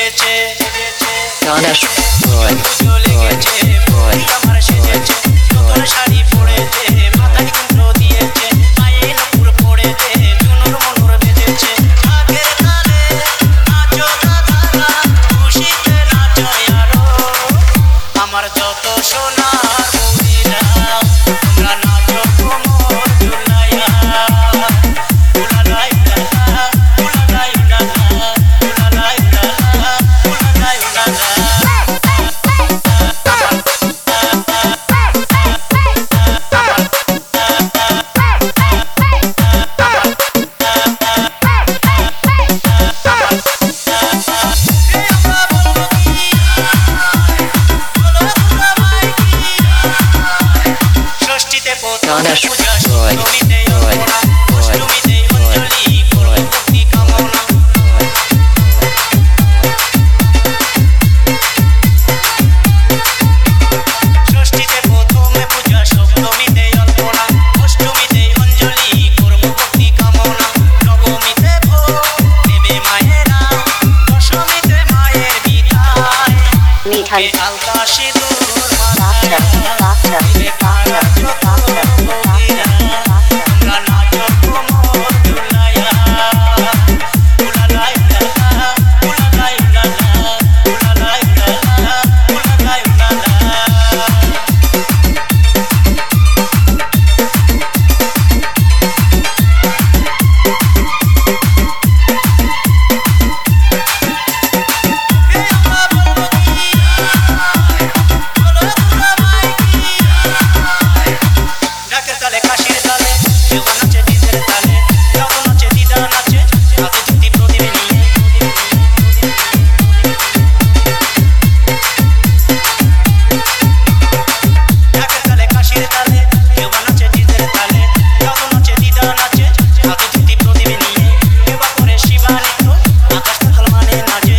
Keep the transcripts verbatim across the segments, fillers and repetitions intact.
সেজেছে Ganesh Roy পুজো লেগেছে Roy আমার সেজেছে নতুন শাড়ি পরেছে মাথায় কুমড়ো দিয়েছে পায়ে নুপুর পড়েছে চুনুর মনুর বেজেছে ঢাকের তালে নাচো দাদারা খুশিতে নাচো আরো আমার যত সোনার বৌদিরা তোমরা নাচো কোমর ঝুলাইয়া উলালাই উলালা উলালাই উলালা উলালাই উলালা উলালাই উলালা Ganesh Roy Roy Roy ষষ্ঠীতে প্রথমে পূজা সপ্তমীতে অল্পনা অষ্টমীতে অঞ্জলি করব ভক্তি কামনা নবমীতে ভোগ দেবে মায়েরা দশমীতে মায়ের বিদায় Mithan আলতা সিঁদুর Doctor Doctor Doctor তোমরা নাচো কোমর ঝুলাইয়া উলালাই উলালা উলালাই উলালা উলালাই উলালা উলালাই উলালা ঢাকের তালে কাশির তালে কেউ নাচে দিদের তালে কেউ নাচে দিদা নাচে হাতে ধুতি প্রদীপে নিয়ে ঢাকের তালে কাশির তালে কেউ নাচে দিদের তালে কেউ নাচে দিদা নাচে হাতে ধুতি প্রদীপে নিয়ে কেউ করে শিবানিত আকাশ পাতাল মানে নাচে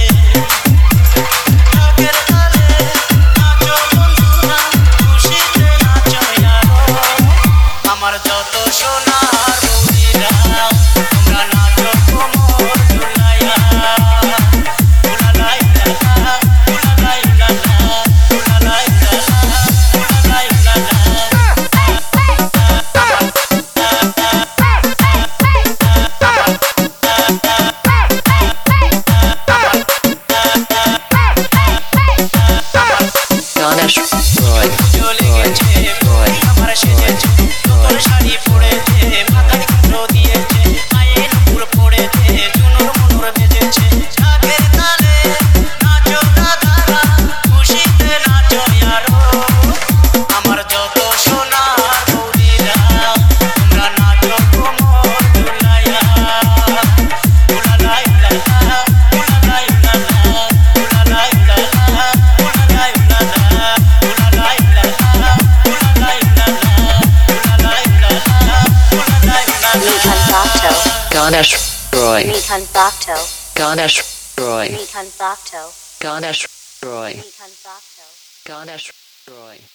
ঢাকের তালে নাচো বন্ধুরা খুশিতে নাচো আরো আমার যত সোনার বৌদিরা তোমরা নাচো কোমর ঝুলাইয়া উলালাই উলালা উলালাই উলালা উলালাই উলালা উলালাই উলালা Ganesh Roy পুজো লেগেছে আমার সেজেছে নতুন শাড়ি পরেছে মাথায় কুমড়ো দিয়েছে পায়ে নুপুর পড়েছে চুনুর মনুর বেজেছে ঢাকের তালে নাচো দাদারা খুশিতে নাচো আরো আমার যত সোনার বৌদিরা তোমরা নাচো কোমর ঝুলাইয়া উলালাই উলালা উলালাই উলালা উলালাই উলালা উলালাই উলালা উলালাই উলালা উলালাই উলালা উলালাই উলালা উলালাই উলালা Mithan Doctor Ganesh Roy Mithan Doctor Ganesh Roy Mithan Doctor Ganesh Roy Mithan Doctor Ganesh Roy